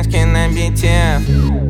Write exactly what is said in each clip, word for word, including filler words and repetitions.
Воскресенский на бите.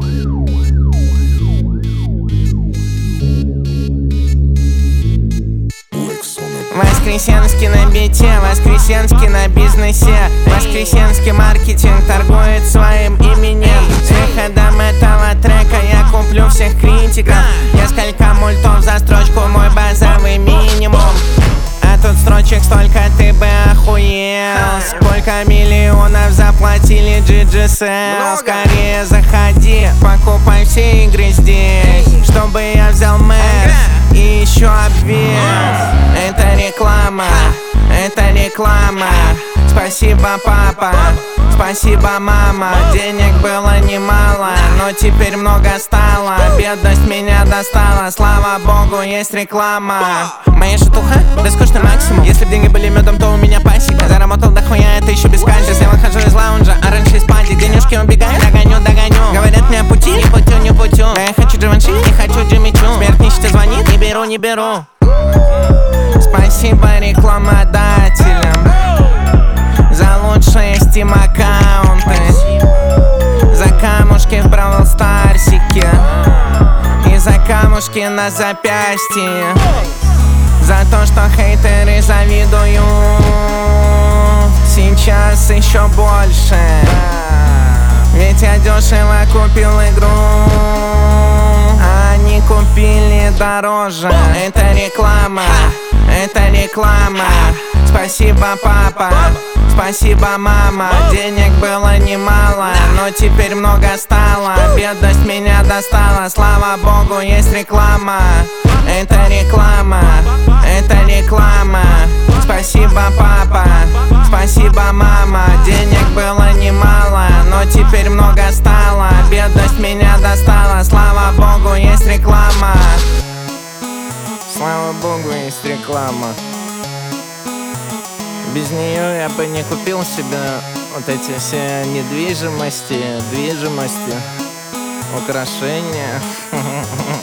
Воскресенский на бите, Воскресенский на бизнесе. Воскресенский маркетинг торгует своим именем. С выходом этого трека я куплю всех критиков. Несколько мультов за строчку, мой базовый минимум. А тут строчек столько, ты бы охуел. Сколько миллионов заплатили джи джи Cell. Скорее заходи, покупай все игры здесь, чтобы я взял мэр и еще обвес. Это реклама, это реклама. Спасибо, папа, спасибо, мама. Денег было немало, но теперь много стало. Бедность меня достала, слава богу, есть реклама. Моя шатуха, да скучный максимум. Если б деньги были медом, то у меня пасека. Заработал дохуя, это еще без качества. Я выхожу из лаунжа, а раньше из пати. Денежки убегают, догоню, догоню. Говорят мне пути, не путю, не путю. А я хочу Дживанши, не хочу Джимми Чу. Смерть нищета звонит, не беру, не беру. Спасибо рекламодателям за лучшие Steam аккаунты, за камушки в Бравл Старсике и за камушки на запястье, за то, что хейтеры завидуют. Сейчас еще больше, ведь я дешево купил игру, а они купили дороже. Это реклама, это реклама. Спасибо, папа, спасибо, мама. Денег было немало, но теперь много стало. Бедность меня достала, слава богу, есть реклама. Это реклама, это реклама. Спасибо, папа, спасибо, мама. Денег было немало, но теперь много стало. Бедность меня достала, слава богу, есть реклама. Слава богу, есть реклама. Без нее я бы не купил себе вот эти все недвижимости, движимости, украшения.